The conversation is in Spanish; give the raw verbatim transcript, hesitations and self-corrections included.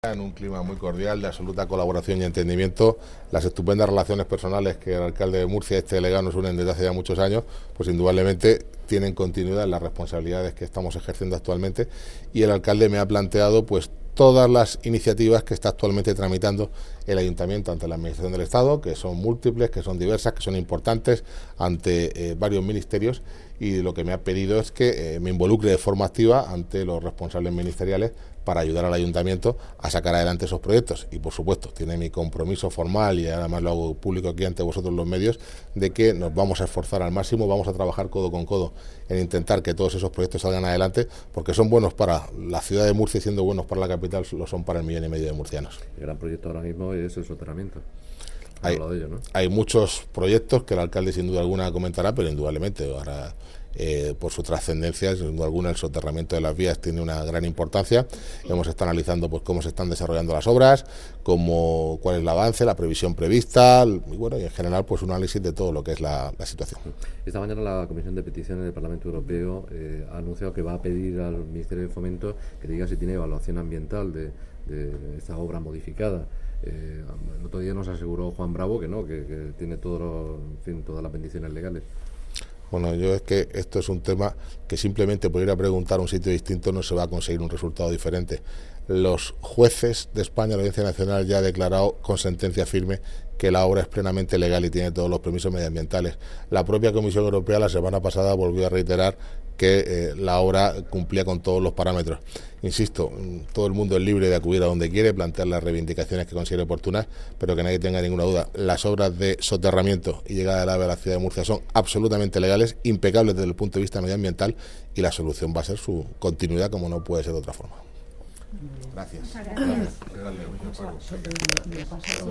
En un clima muy cordial, de absoluta colaboración y entendimiento, las estupendas relaciones personales que el alcalde de Murcia, este Legá, nos unen desde hace ya muchos años, pues indudablemente tienen continuidad en las responsabilidades que estamos ejerciendo actualmente, y el alcalde me ha planteado pues todas las iniciativas que está actualmente tramitando el ayuntamiento ante la administración del Estado, que son múltiples, que son diversas, que son importantes ante eh, varios ministerios, y lo que me ha pedido es que eh, me involucre de forma activa ante los responsables ministeriales para ayudar al ayuntamiento a sacar adelante esos proyectos. Y por supuesto tiene mi compromiso formal, y además lo hago público aquí ante vosotros los medios, de que nos vamos a esforzar al máximo, vamos a trabajar codo con codo en intentar que todos esos proyectos salgan adelante, porque son buenos para la ciudad de Murcia, y siendo buenos para la capital lo son para el millón y medio de murcianos. El gran proyecto ahora mismo es el soterramiento. Hay, de ello, ¿no? Hay muchos proyectos que el alcalde sin duda alguna comentará, pero indudablemente ahora eh, por su trascendencia, sin duda alguna el soterramiento de las vías tiene una gran importancia. Hemos estado analizando pues cómo se están desarrollando las obras, cómo, cuál es el avance, la previsión prevista, y bueno, y en general pues un análisis de todo lo que es la, la situación. Esta mañana la Comisión de Peticiones del Parlamento Europeo eh, ha anunciado que va a pedir al Ministerio de Fomento que diga si tiene evaluación ambiental de, de esta obra modificada. Eh, el otro día nos aseguró Juan Bravo que no, que, que tiene todo lo, en fin, todas las bendiciones legales. Bueno, yo es que esto es un tema que simplemente por ir a preguntar a un sitio distinto no se va a conseguir un resultado diferente. Los jueces de España, la Audiencia Nacional, ya ha declarado con sentencia firme que la obra es plenamente legal y tiene todos los permisos medioambientales. La propia Comisión Europea la semana pasada volvió a reiterar que eh, la obra cumplía con todos los parámetros. Insisto, todo el mundo es libre de acudir a donde quiere, plantear las reivindicaciones que considere oportunas, pero que nadie tenga ninguna duda. Las obras de soterramiento y llegada del AVE a la ciudad de Murcia son absolutamente legales, impecables desde el punto de vista medioambiental, y la solución va a ser su continuidad, como no puede ser de otra forma. Gracias. Gracias.